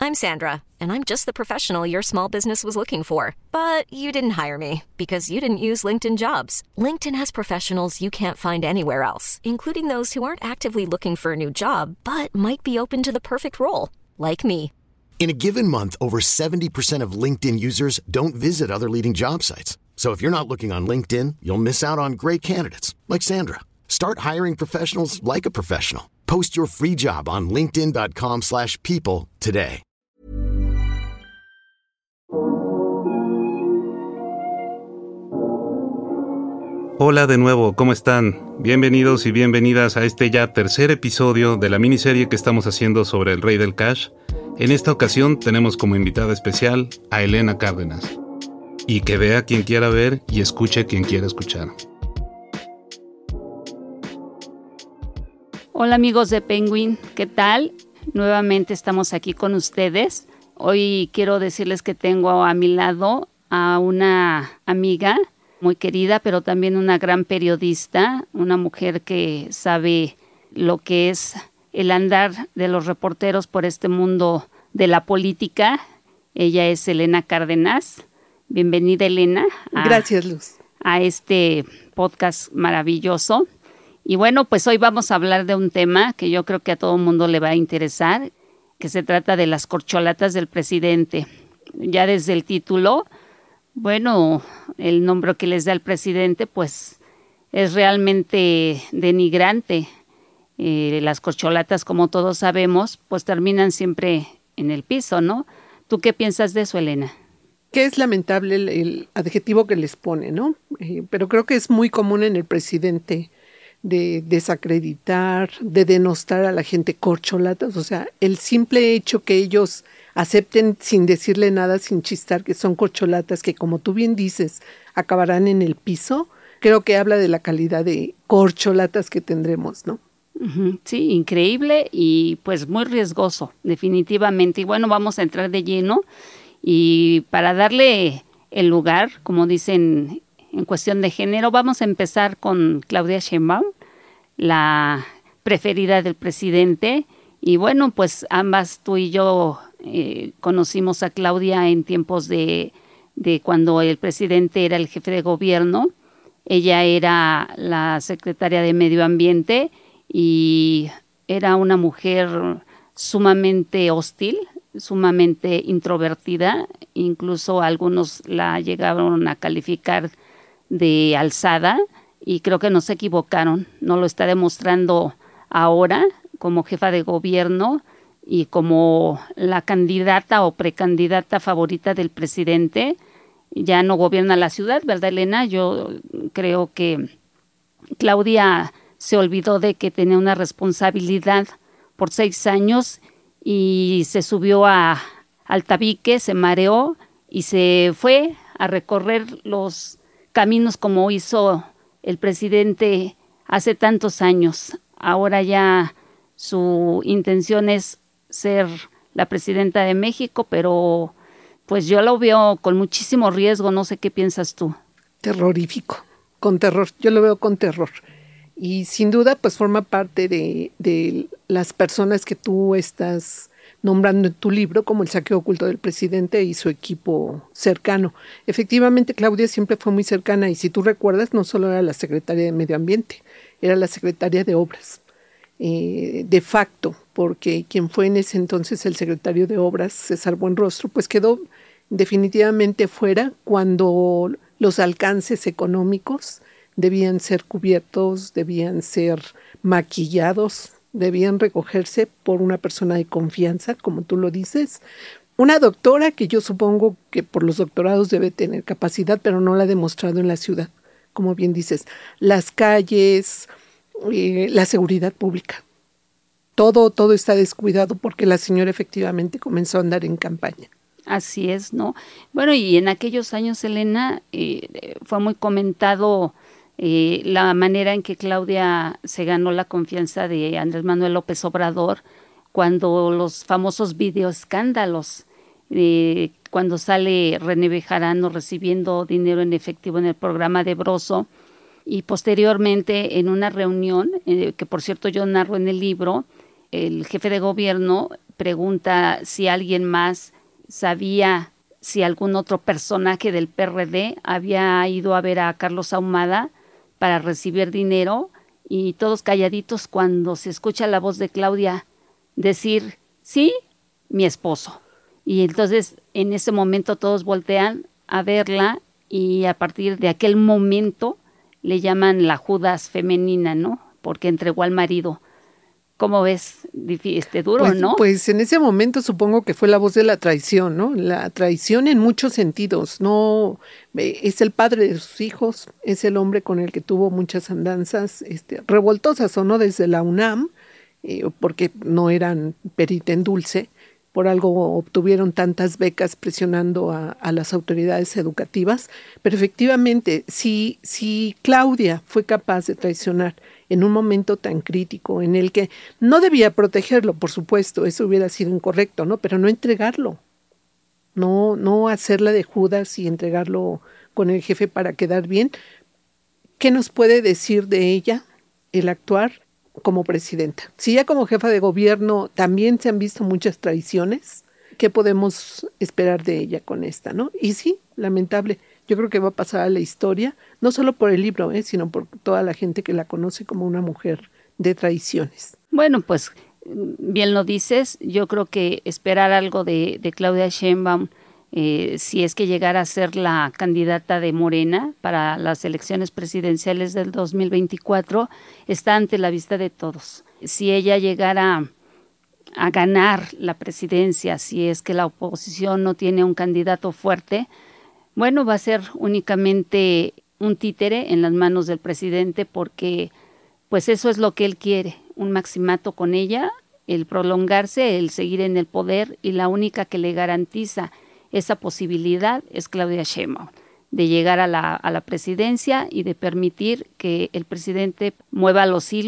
I'm Sandra, and I'm just the professional your small business was looking for. But you didn't hire me because you didn't use LinkedIn Jobs. LinkedIn has professionals you can't find anywhere else, including those who aren't actively looking for a new job, but might be open to the perfect role, like me. In a given month, over 70% of LinkedIn users don't visit other leading job sites. So if you're not looking on LinkedIn, you'll miss out on great candidates like Sandra. Start hiring professionals like a professional. Post your free job on linkedin.com/people today. Hola de nuevo, ¿cómo están? Bienvenidos y bienvenidas a este ya tercer episodio de la miniserie que estamos haciendo sobre el Rey del Cash. En esta ocasión tenemos como invitada especial a Elena Cárdenas. Y que vea quien quiera ver y escuche quien quiera escuchar. Hola amigos de Penguin, ¿qué tal? Nuevamente estamos aquí con ustedes. Hoy quiero decirles que tengo a mi lado a una amiga muy querida, pero también una gran periodista, una mujer que sabe lo que es el andar de los reporteros por este mundo de la política. Ella es Elena Cárdenas. Bienvenida, Elena. Gracias, Luz. A este podcast maravilloso. Y bueno, pues hoy vamos a hablar de un tema que yo creo que a todo el mundo le va a interesar, que se trata de las corcholatas del presidente. Ya desde el título, bueno, el nombre que les da el presidente, pues es realmente denigrante. Las corcholatas, como todos sabemos, pues terminan siempre en el piso, ¿no? ¿Tú qué piensas de eso, Elena? Que es lamentable el adjetivo que les pone, ¿no? Pero creo que es muy común en el presidente de desacreditar, de denostar a la gente corcholatas. O sea, el simple hecho que ellos acepten sin decirle nada, sin chistar, que son corcholatas, que como tú bien dices, acabarán en el piso, creo que habla de la calidad de corcholatas que tendremos, ¿no? Sí, increíble y pues muy riesgoso, definitivamente. Y bueno, vamos a entrar de lleno y para darle el lugar, como dicen en cuestión de género, vamos a empezar con Claudia Sheinbaum, la preferida del presidente. Y bueno, pues ambas, tú y yo, conocimos a Claudia en tiempos de cuando el presidente era el jefe de gobierno. Ella era la secretaria de Medio Ambiente y era una mujer sumamente hostil, sumamente introvertida, incluso algunos la llegaron a calificar de alzada y creo que no se equivocaron, no lo está demostrando ahora como jefa de gobierno y como la candidata o precandidata favorita del presidente. Ya no gobierna la ciudad, ¿verdad, Elena? Yo creo que Claudia se olvidó de que tenía una responsabilidad por 6 años y se subió al tabique, se mareó y se fue a recorrer los caminos como hizo el presidente hace tantos años. Ahora ya su intención es ser la presidenta de México, pero pues yo lo veo con muchísimo riesgo. No sé qué piensas tú. Terrorífico, con terror. Yo lo veo con terror. Y sin duda, pues forma parte de las personas que tú estás nombrando en tu libro como el saqueo oculto del presidente y su equipo cercano. Efectivamente, Claudia siempre fue muy cercana y si tú recuerdas, no solo era la secretaria de Medio Ambiente, era la secretaria de Obras, de facto, porque quien fue en ese entonces el secretario de Obras, César Buenrostro, pues quedó definitivamente fuera cuando los alcances económicos debían ser cubiertos, debían ser maquillados, debían recogerse por una persona de confianza, como tú lo dices. Una doctora que yo supongo que por los doctorados debe tener capacidad, pero no la ha demostrado en la ciudad, como bien dices. Las calles, la seguridad pública. Todo está descuidado porque la señora efectivamente comenzó a andar en campaña. Así es, ¿no? Bueno, y en aquellos años, Elena, fue muy comentado la manera en que Claudia se ganó la confianza de Andrés Manuel López Obrador cuando los famosos videoescándalos, cuando sale René Bejarano recibiendo dinero en efectivo en el programa de Broso y posteriormente en una reunión, que por cierto yo narro en el libro, el jefe de gobierno pregunta si alguien más sabía si algún otro personaje del PRD había ido a ver a Carlos Ahumada para recibir dinero, y todos calladitos cuando se escucha la voz de Claudia decir, sí, mi esposo. Y entonces en ese momento todos voltean a verla, y a partir de aquel momento le llaman la Judas femenina, ¿no? Porque entregó al marido. ¿Cómo ves? Duro, ¿no? Pues en ese momento supongo que fue la voz de la traición, ¿no? La traición en muchos sentidos. No, es el padre de sus hijos, es el hombre con el que tuvo muchas andanzas revoltosas, o no, desde la UNAM, porque no eran perita en dulce. Por algo obtuvieron tantas becas presionando a las autoridades educativas. Pero efectivamente, si Claudia fue capaz de traicionar en un momento tan crítico en el que no debía protegerlo, por supuesto, eso hubiera sido incorrecto, ¿no? Pero no entregarlo, no hacerla de Judas y entregarlo con el jefe para quedar bien. ¿Qué nos puede decir de ella el actuar como presidenta? Si ya como jefa de gobierno también se han visto muchas traiciones, ¿qué podemos esperar de ella con esta, no? Y sí, lamentable. Yo creo que va a pasar a la historia, no solo por el libro, sino por toda la gente que la conoce como una mujer de traiciones. Bueno, pues bien lo dices, yo creo que esperar algo de Claudia Sheinbaum, si es que llegara a ser la candidata de Morena para las elecciones presidenciales del 2024, está ante la vista de todos. Si ella llegara a ganar la presidencia, si es que la oposición no tiene un candidato fuerte, bueno, va a ser únicamente un títere en las manos del presidente, porque pues eso es lo que él quiere, un maximato con ella, el prolongarse, el seguir en el poder, y la única que le garantiza esa posibilidad es Claudia Sheinbaum, de llegar a la presidencia y de permitir que el presidente mueva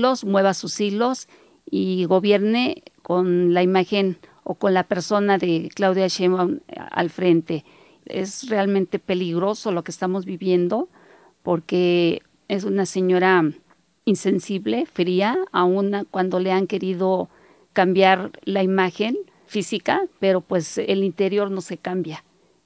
sus hilos y gobierne con la imagen o con la persona de Claudia Sheinbaum al frente. Es realmente peligroso lo que estamos viviendo, porque es una señora insensible, fría, aún cuando le han querido cambiar la imagen física, pero pues el interior no se cambia.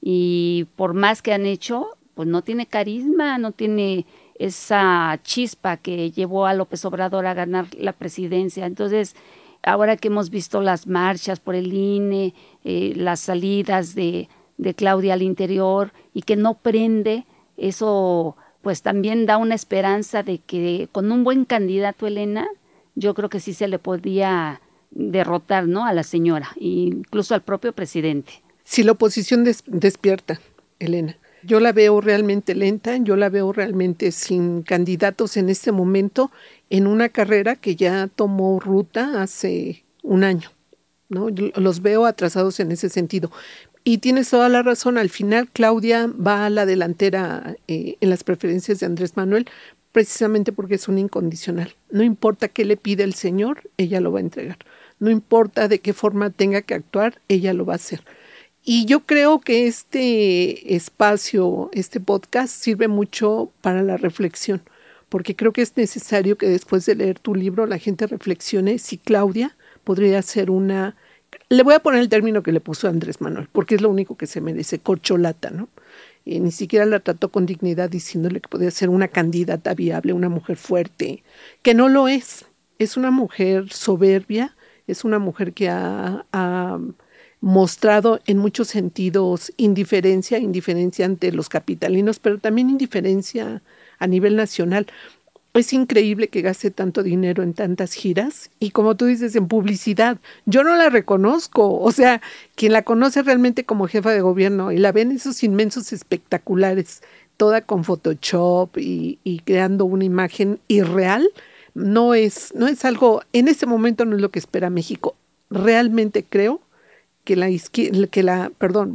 Y por más que han hecho, pues no tiene carisma, no tiene esa chispa que llevó a López Obrador a ganar la presidencia. Entonces, ahora que hemos visto las marchas por el INE, las salidas de Claudia al interior, y que no prende, eso pues también da una esperanza de que con un buen candidato, Elena, yo creo que sí se le podía derrotar, ¿no?, a la señora, incluso al propio presidente. Si la oposición despierta, Elena, yo la veo realmente lenta, yo la veo realmente sin candidatos en este momento, en una carrera que ya tomó ruta hace un año, ¿no? Yo los veo atrasados en ese sentido. Y tienes toda la razón, al final Claudia va a la delantera en las preferencias de Andrés Manuel, precisamente porque es un incondicional. No importa qué le pide el señor, ella lo va a entregar. No importa de qué forma tenga que actuar, ella lo va a hacer. Y yo creo que este espacio, este podcast, sirve mucho para la reflexión, porque creo que es necesario que después de leer tu libro la gente reflexione si Claudia podría ser una... Le voy a poner el término que le puso Andrés Manuel, porque es lo único que se merece, corcholata, ¿no? Ni siquiera la trató con dignidad diciéndole que podía ser una candidata viable, una mujer fuerte, que no lo es. Es una mujer soberbia, es una mujer que ha mostrado en muchos sentidos indiferencia ante los capitalinos, pero también indiferencia a nivel nacional. Es increíble que gaste tanto dinero en tantas giras y, como tú dices, en publicidad. Yo no la reconozco. O sea, quien la conoce realmente como jefa de gobierno y la ven esos inmensos espectaculares, toda con Photoshop y creando una imagen irreal, no es algo, en este momento no es lo que espera México. Realmente creo que la izquierda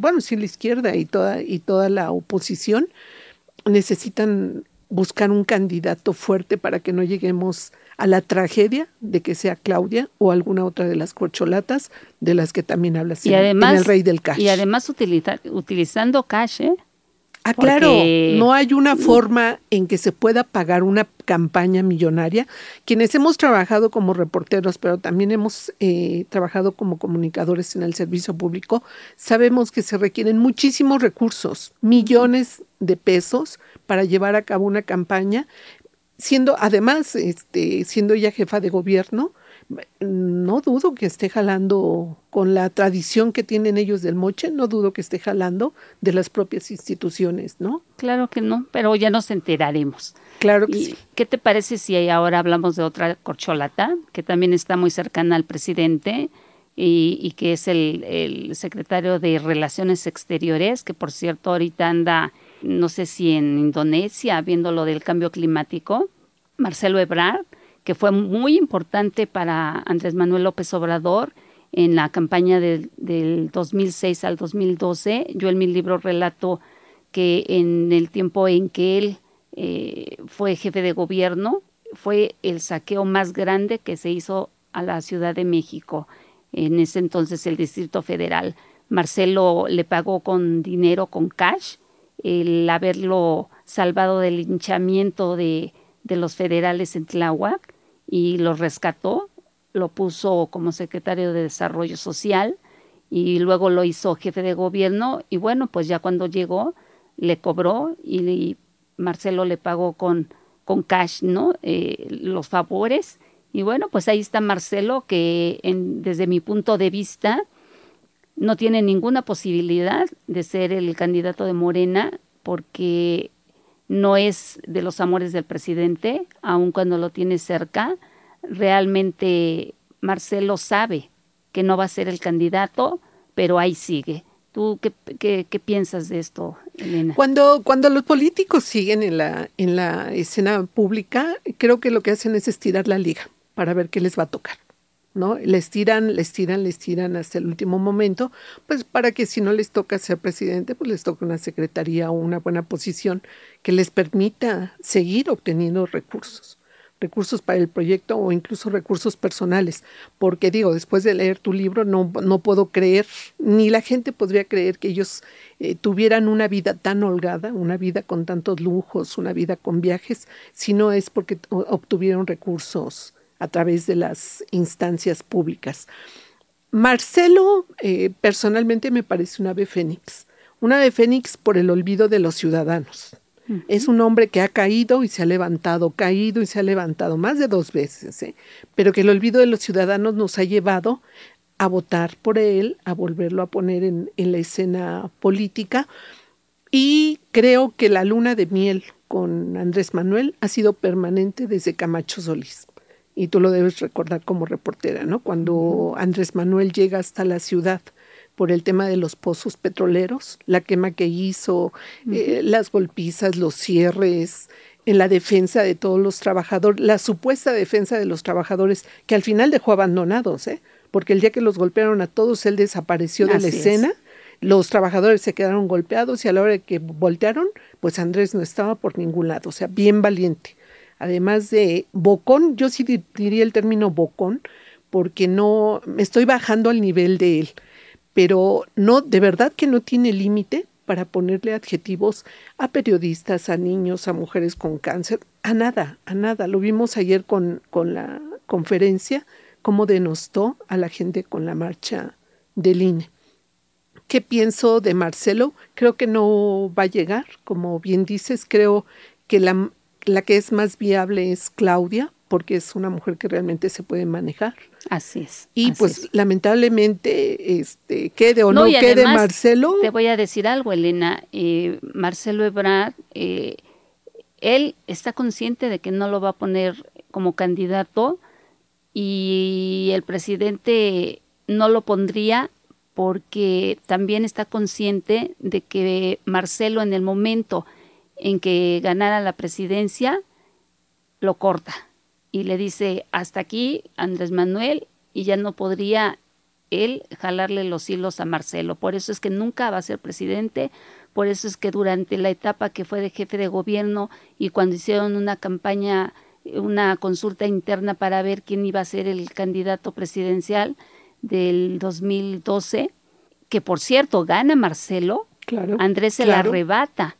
y toda la oposición necesitan buscar un candidato fuerte para que no lleguemos a la tragedia de que sea Claudia o alguna otra de las corcholatas de las que también hablas en El Rey del Cash. Y además utilizando cash, Claro, porque no hay una forma en que se pueda pagar una campaña millonaria. Quienes hemos trabajado como reporteros, pero también hemos trabajado como comunicadores en el servicio público, sabemos que se requieren muchísimos recursos, millones de pesos para llevar a cabo una campaña, siendo además, siendo ella jefa de gobierno. No dudo que esté jalando con la tradición que tienen ellos del moche, no dudo que esté jalando de las propias instituciones, ¿no? claro que no, pero ya nos enteraremos. Claro que ¿Y sí. qué te parece si ahora hablamos de otra corcholata que también está muy cercana al presidente y que es el secretario de Relaciones Exteriores, que por cierto ahorita anda, no sé si en Indonesia, viendo lo del cambio climático, Marcelo Ebrard, que fue muy importante para Andrés Manuel López Obrador en la campaña del 2006 al 2012. Yo en mi libro relato que en el tiempo en que él fue jefe de gobierno, fue el saqueo más grande que se hizo a la Ciudad de México. En ese entonces el Distrito Federal. Marcelo le pagó con dinero, con cash, el haberlo salvado del linchamiento de los federales en Tláhuac, y lo rescató, lo puso como secretario de Desarrollo Social y luego lo hizo jefe de gobierno, y bueno, pues ya cuando llegó le cobró y Marcelo le pagó con cash, ¿no? Los favores. Y bueno, pues ahí está Marcelo, que desde mi punto de vista no tiene ninguna posibilidad de ser el candidato de Morena, porque no es de los amores del presidente, aun cuando lo tiene cerca. Realmente Marcelo sabe que no va a ser el candidato, pero ahí sigue. ¿Tú qué piensas de esto, Elena? Cuando los políticos siguen en la escena pública, creo que lo que hacen es estirar la liga para ver qué les va a tocar, ¿no? Le estiran hasta el último momento, pues para que si no les toca ser presidente, pues les toca una secretaría o una buena posición que les permita seguir obteniendo recursos para el proyecto o incluso recursos personales. Porque digo, después de leer tu libro no puedo creer, ni la gente podría creer que ellos tuvieran una vida tan holgada, una vida con tantos lujos, una vida con viajes, si no es porque obtuvieron recursos a través de las instancias públicas. Marcelo personalmente me parece un ave fénix por el olvido de los ciudadanos. Uh-huh. Es un hombre que ha caído y se ha levantado más de 2 veces, pero que el olvido de los ciudadanos nos ha llevado a votar por él, a volverlo a poner en la escena política, y creo que la luna de miel con Andrés Manuel ha sido permanente desde Camacho Solís. Y tú lo debes recordar como reportera, ¿no? Cuando Andrés Manuel llega hasta la ciudad por el tema de los pozos petroleros, la quema que hizo, las golpizas, los cierres, en la defensa de todos los trabajadores, la supuesta defensa de los trabajadores, que al final dejó abandonados, porque el día que los golpearon a todos, él desapareció de la escena. Los trabajadores se quedaron golpeados y a la hora de que voltearon, pues Andrés no estaba por ningún lado, o sea, bien valiente. Además de bocón, yo sí diría el término bocón, porque no, me estoy bajando al nivel de él, pero no, de verdad que no tiene límite para ponerle adjetivos a periodistas, a niños, a mujeres con cáncer, a nada. Lo vimos ayer con la conferencia, cómo denostó a la gente con la marcha del INE. ¿Qué pienso de Marcelo? Creo que no va a llegar, como bien dices, creo que la que es más viable es Claudia, porque es una mujer que realmente se puede manejar. Así es. Y así pues es. Lamentablemente, quede o no quede Marcelo. Te voy a decir algo, Elena. Marcelo Ebrard, él está consciente de que no lo va a poner como candidato, y el presidente no lo pondría porque también está consciente de que Marcelo, en el momento en que ganara la presidencia, lo corta y le dice hasta aquí, Andrés Manuel, y ya no podría él jalarle los hilos a Marcelo. Por eso es que nunca va a ser presidente, por eso es que durante la etapa que fue de jefe de gobierno y cuando hicieron una campaña, una consulta interna para ver quién iba a ser el candidato presidencial del 2012, que por cierto gana Marcelo, claro, Andrés se la arrebata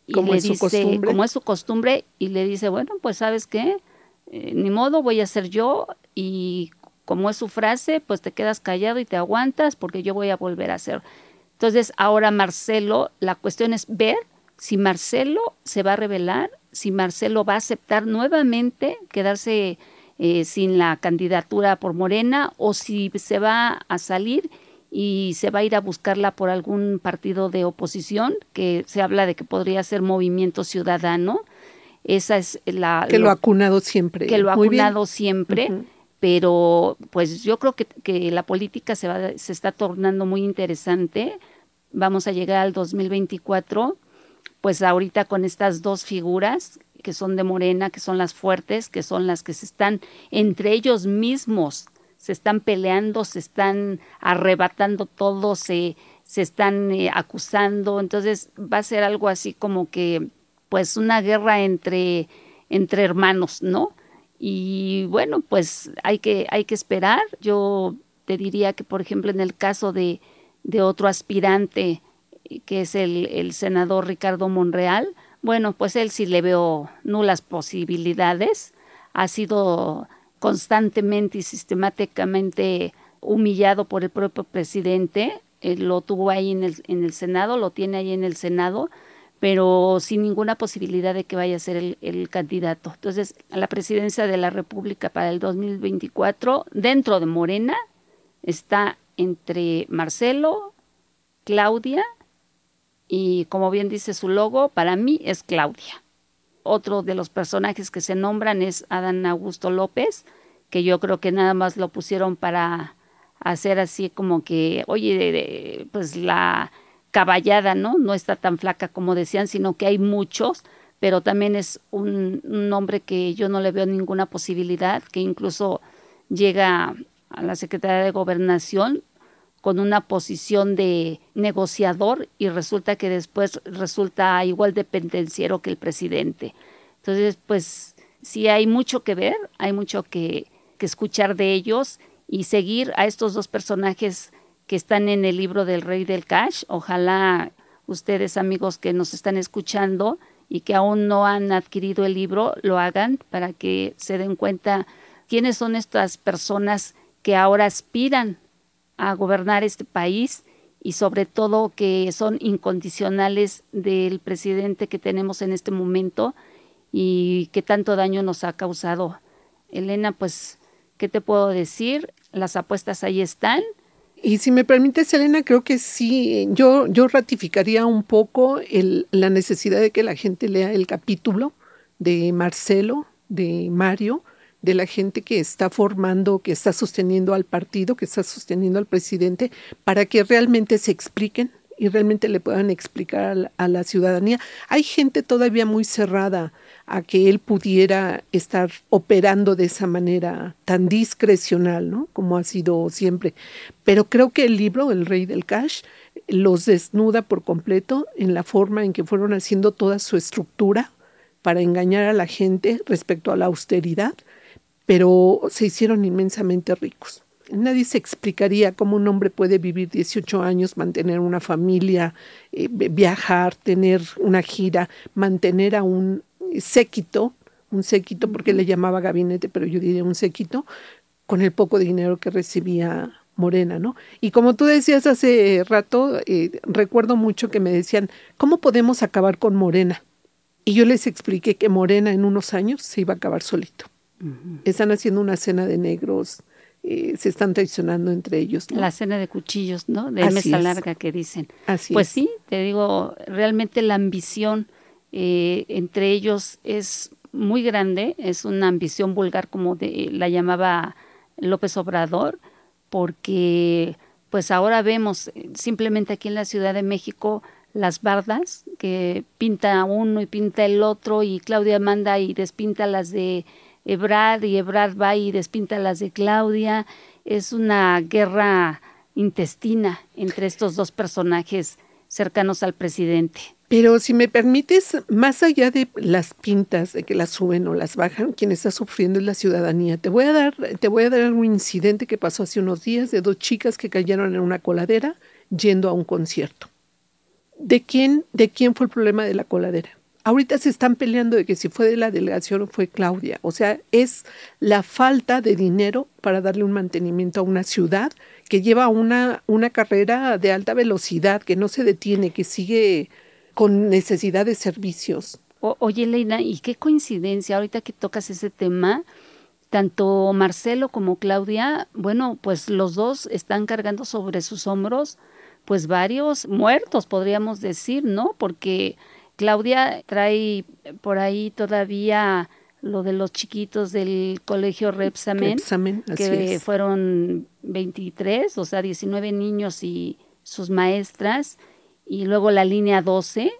y como le es su dice, costumbre. como es su costumbre, y le dice, bueno, pues ¿sabes qué? Ni modo, voy a ser yo, y como es su frase, pues te quedas callado y te aguantas porque yo voy a volver a hacer. Entonces ahora Marcelo, la cuestión es ver si Marcelo se va a rebelar, si Marcelo va a aceptar nuevamente quedarse sin la candidatura por Morena, o si se va a salir y se va a ir a buscarla por algún partido de oposición, que se habla de que podría ser Movimiento Ciudadano. Esa es que lo ha cunado siempre. Que lo ha Muy bien. cunado siempre, pero pues yo creo que la política se está tornando muy interesante. Vamos a llegar al 2024, pues ahorita con estas dos figuras que son de Morena, que son las fuertes, que son las que se están entre ellos mismos, se están peleando, se están arrebatando todo, se están acusando. Entonces va a ser algo así como que pues una guerra entre hermanos, ¿no? Y bueno, pues hay que esperar. Yo te diría que, por ejemplo, en el caso de otro aspirante, que es el senador Ricardo Monreal, bueno, pues él sí le veo nulas posibilidades. Ha sido constantemente y sistemáticamente humillado por el propio presidente. Lo tuvo ahí en el Senado, lo tiene ahí en el Senado, pero sin ninguna posibilidad de que vaya a ser el candidato. Entonces, a la presidencia de la República para el 2024, dentro de Morena, está entre Marcelo, Claudia, y como bien dice su logo, para mí es Claudia. Otro de los personajes que se nombran es Adán Augusto López, que yo creo que nada más lo pusieron para hacer así como que, oye, pues la caballada, ¿no? No está tan flaca como decían, sino que hay muchos, pero también es un hombre que yo no le veo ninguna posibilidad, que incluso llega a la Secretaría de Gobernación con una posición de negociador y resulta que después resulta igual de pendenciero que el presidente. Entonces, pues sí hay mucho que ver, hay mucho que escuchar de ellos y seguir a estos dos personajes que están en el libro del Rey del Cash. Ojalá ustedes, amigos que nos están escuchando y que aún no han adquirido el libro, lo hagan para que se den cuenta quiénes son estas personas que ahora aspiran a gobernar este país y sobre todo que son incondicionales del presidente que tenemos en este momento y que tanto daño nos ha causado. Elena, pues, ¿qué te puedo decir? Las apuestas ahí están. Y si me permites, Elena, creo que sí, yo ratificaría un poco la necesidad de que la gente lea el capítulo de Marcelo, de Mario, de la gente que está formando, que está sosteniendo al partido, que está sosteniendo al presidente, para que realmente se expliquen y realmente le puedan explicar a la ciudadanía. Hay gente todavía muy cerrada a que él pudiera estar operando de esa manera tan discrecional, ¿no? Como ha sido siempre. Pero creo que el libro, El Rey del Cash, los desnuda por completo en la forma en que fueron haciendo toda su estructura para engañar a la gente respecto a la austeridad, pero se hicieron inmensamente ricos. Nadie se explicaría cómo un hombre puede vivir 18 años, mantener una familia, viajar, tener una gira, mantener a un séquito, porque le llamaba gabinete, pero yo diría un séquito, con el poco dinero que recibía Morena, ¿no? Y como tú decías hace rato, recuerdo mucho que me decían, ¿cómo podemos acabar con Morena? Y yo les expliqué que Morena en unos años se iba a acabar solito. Están haciendo una cena de negros, se están traicionando entre ellos, ¿no? La cena de cuchillos, ¿no? De Así mesa es. larga que dicen. Así pues es. Sí, te digo, realmente la ambición entre ellos es muy grande, es una ambición vulgar como la llamaba López Obrador, porque pues ahora vemos simplemente aquí en la Ciudad de México las bardas que pinta uno y pinta el otro y Claudia manda y despinta las de Ebrard y Ebrard va y despinta las de Claudia. Es una guerra intestina entre estos dos personajes cercanos al presidente. Pero si me permites, más allá de las pintas, de que las suben o las bajan, quien está sufriendo es la ciudadanía. Te voy a dar un incidente que pasó hace unos días de dos chicas que cayeron en una coladera yendo a un concierto. ¿De quién fue el problema de la coladera? ahorita se están peleando de que si fue de la delegación o fue Claudia. O sea, es la falta de dinero para darle un mantenimiento a una ciudad que lleva una carrera de alta velocidad, que no se detiene, que sigue con necesidad de servicios. Oye, Leila, y qué coincidencia, ahorita que tocas ese tema, tanto Marcelo como Claudia, bueno, pues los dos están cargando sobre sus hombros pues varios muertos, podríamos decir, ¿no? Porque Claudia trae por ahí todavía lo de los chiquitos del colegio Repsamen, que fueron 23, o sea, 19 niños y sus maestras, y luego la línea 12,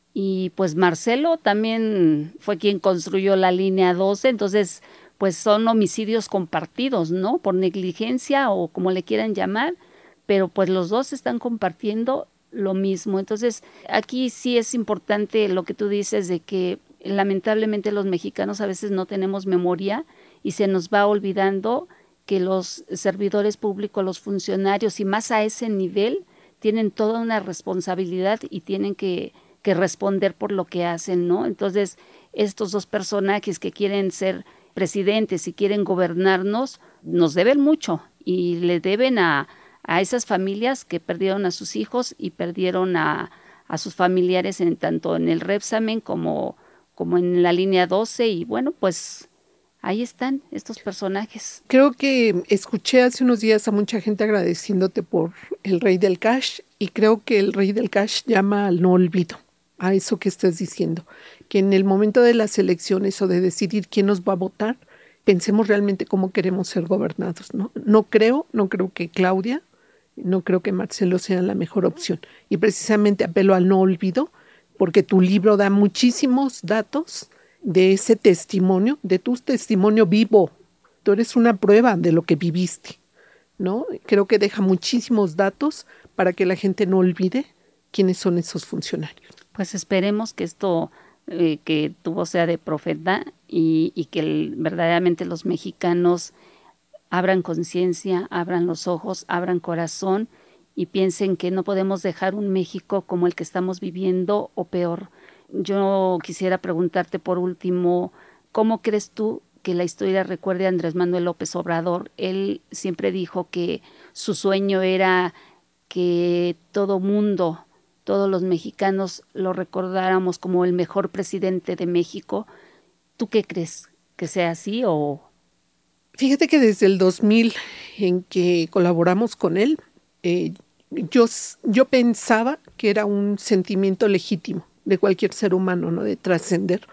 y pues Marcelo también fue quien construyó la línea 12, entonces pues son homicidios compartidos, ¿no? Por negligencia o como le quieran llamar, pero pues los dos están compartiendo lo mismo. Entonces, aquí sí es importante lo que tú dices de que lamentablemente los mexicanos a veces no tenemos memoria y se nos va olvidando que los servidores públicos, los funcionarios y más a ese nivel tienen toda una responsabilidad y tienen que responder por lo que hacen, ¿no? Entonces, estos dos personajes que quieren ser presidentes y quieren gobernarnos, nos deben mucho y le deben a esas familias que perdieron a sus hijos y perdieron a sus familiares tanto en el Repsamen como en la línea 12 y bueno, pues ahí están estos personajes. Creo que escuché hace unos días a mucha gente agradeciéndote por el Rey del Cash y creo que el Rey del Cash llama al no olvido, a eso que estás diciendo, que en el momento de las elecciones o de decidir quién nos va a votar, pensemos realmente cómo queremos ser gobernados, ¿no? No creo que Claudia, no creo que Marcelo sea la mejor opción. Y precisamente apelo al no olvido, porque tu libro da muchísimos datos de ese testimonio, de tu testimonio vivo. Tú eres una prueba de lo que viviste, ¿no? Creo que deja muchísimos datos para que la gente no olvide quiénes son esos funcionarios. Pues esperemos que esto que tu voz sea de profeta y que verdaderamente los mexicanos abran conciencia, abran los ojos, abran corazón y piensen que no podemos dejar un México como el que estamos viviendo o peor. Yo quisiera preguntarte por último, ¿cómo crees tú que la historia recuerde a Andrés Manuel López Obrador? Él siempre dijo que su sueño era que todo mundo, todos los mexicanos lo recordáramos como el mejor presidente de México. ¿Tú qué crees? ¿Que sea así o...? Fíjate que desde el 2000 en que colaboramos con él, yo pensaba que era un sentimiento legítimo de cualquier ser humano, ¿no? De trascender.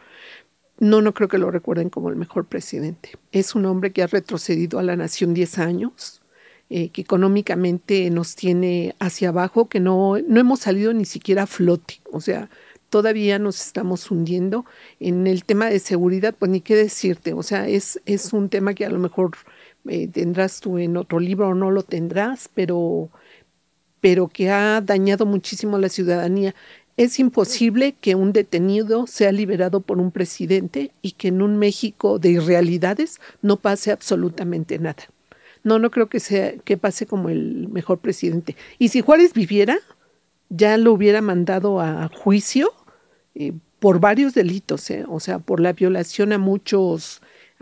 No creo que lo recuerden como el mejor presidente. Es un hombre que ha retrocedido a la nación 10 años, que económicamente nos tiene hacia abajo, que no hemos salido ni siquiera a flote. O sea, todavía nos estamos hundiendo. En el tema de seguridad, pues ni qué decirte. O sea, es un tema que a lo mejor tendrás tú en otro libro o no lo tendrás, pero que ha dañado muchísimo a la ciudadanía. Es imposible que un detenido sea liberado por un presidente y que en un México de irrealidades no pase absolutamente nada. No creo que pase como el mejor presidente. Y si Juárez viviera, ya lo hubiera mandado a juicio por varios delitos, o sea, por la violación a muchos.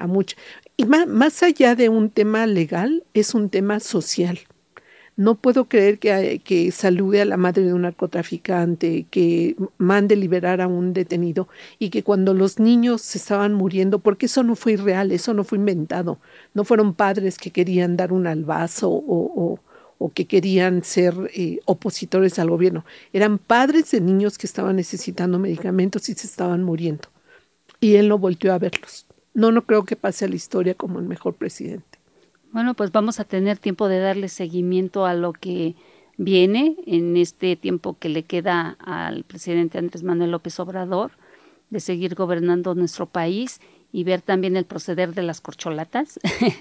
Y más allá de un tema legal, es un tema social. No puedo creer que salude a la madre de un narcotraficante, que mande liberar a un detenido y que cuando los niños se estaban muriendo, porque eso no fue irreal, eso no fue inventado, no fueron padres que querían dar un albazo o que querían ser opositores al gobierno, eran padres de niños que estaban necesitando medicamentos y se estaban muriendo. Y él no volteó a verlos. No creo que pase a la historia como el mejor presidente. Bueno, pues vamos a tener tiempo de darle seguimiento a lo que viene en este tiempo que le queda al presidente Andrés Manuel López Obrador, de seguir gobernando nuestro país y ver también el proceder de las corcholatas,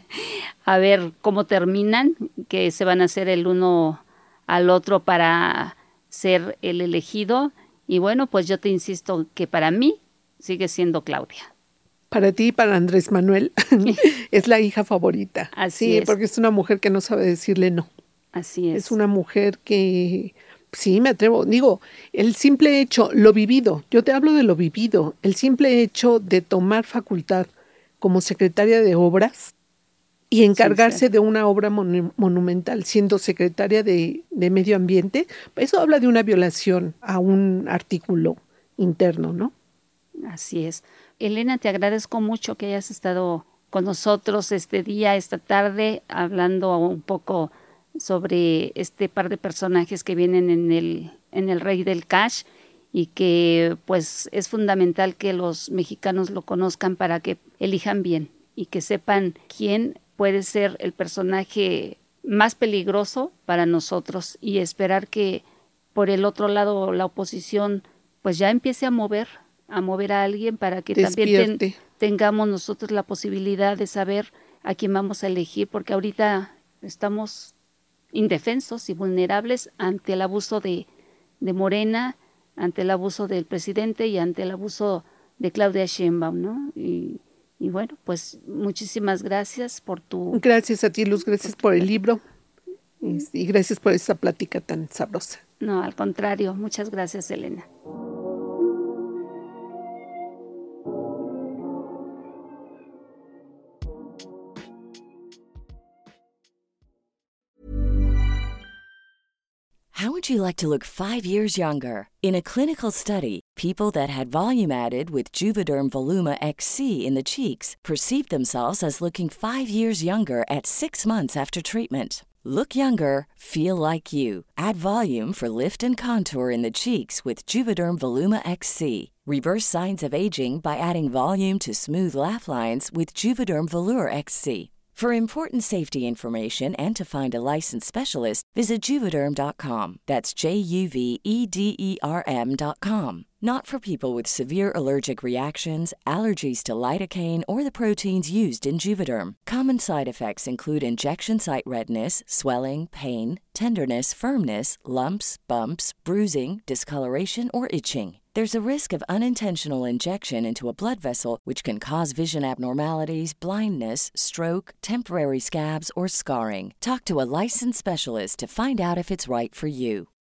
a ver cómo terminan, que se van a hacer el uno al otro para ser el elegido. Y bueno, pues yo te insisto que para mí sigue siendo Claudia. Para ti y para Andrés Manuel es la hija favorita. Así es. Porque es una mujer que no sabe decirle no. Así es. Es una mujer que Sí, me atrevo. Digo, el simple hecho, lo vivido, yo te hablo de lo vivido, el simple hecho de tomar facultad como secretaria de obras y encargarse de una obra monumental siendo secretaria de Medio Ambiente, eso habla de una violación a un artículo interno, ¿no? Así es. Elena, te agradezco mucho que hayas estado con nosotros este día, esta tarde, hablando un poco sobre este par de personajes que vienen en el Rey del Cash y que pues es fundamental que los mexicanos lo conozcan para que elijan bien y que sepan quién puede ser el personaje más peligroso para nosotros y esperar que por el otro lado la oposición pues ya empiece a mover a alguien para que también tengamos nosotros la posibilidad de saber a quién vamos a elegir, porque ahorita estamos indefensos y vulnerables ante el abuso de Morena, ante el abuso del presidente y ante el abuso de Claudia Sheinbaum, ¿no? Y bueno, pues muchísimas gracias por tu... Gracias a ti, Luz, gracias por el libro y gracias por esta plática tan sabrosa. No, al contrario, muchas gracias, Elena. How would you like to look 5 years younger? In a clinical study, people that had volume added with Juvederm Voluma XC in the cheeks perceived themselves as looking 5 years younger at 6 months after treatment. Look younger, feel like you. Add volume for lift and contour in the cheeks with Juvederm Voluma XC. Reverse signs of aging by adding volume to smooth laugh lines with Juvederm Volure XC. For important safety information and to find a licensed specialist, visit Juvederm.com. That's JUVEDERM.com. Not for people with severe allergic reactions, allergies to lidocaine, or the proteins used in Juvederm. Common side effects include injection site redness, swelling, pain, tenderness, firmness, lumps, bumps, bruising, discoloration, or itching. There's a risk of unintentional injection into a blood vessel, which can cause vision abnormalities, blindness, stroke, temporary scabs, or scarring. Talk to a licensed specialist to find out if it's right for you.